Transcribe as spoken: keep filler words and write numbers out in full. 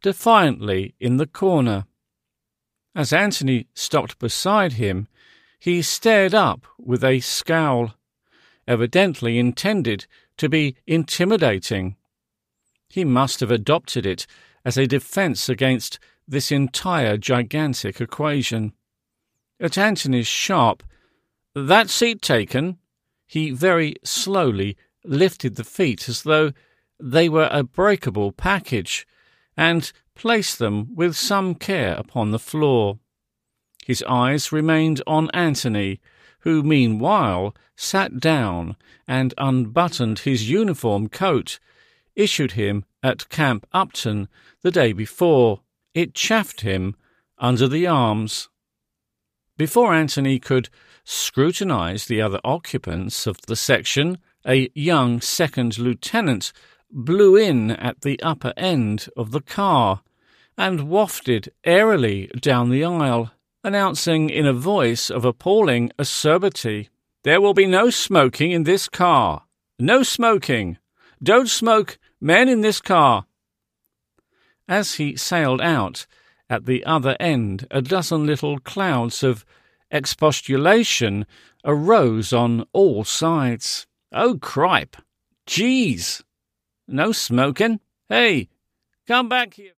defiantly in the corner. As Anthony stopped beside him, he stared up with a scowl, evidently intended to be intimidating. He must have adopted it as a defence against this entire gigantic equation. At Anthony's sharp, "That seat taken," he very slowly lifted the feet as though they were a breakable package, and placed them with some care upon the floor. His eyes remained on Anthony, who meanwhile sat down and unbuttoned his uniform coat, issued him at Camp Upton the day before. It chafed him under the arms. Before Anthony could scrutinize the other occupants of the section, a young second lieutenant blew in at the upper end of the car and wafted airily down the aisle, announcing in a voice of appalling acerbity, "There will be no smoking in this car. No smoking. Don't smoke, men in this car." As he sailed out, at the other end a dozen little clouds of expostulation arose on all sides. "Oh, cripe! Jeez! No smoking! Hey, come back here!"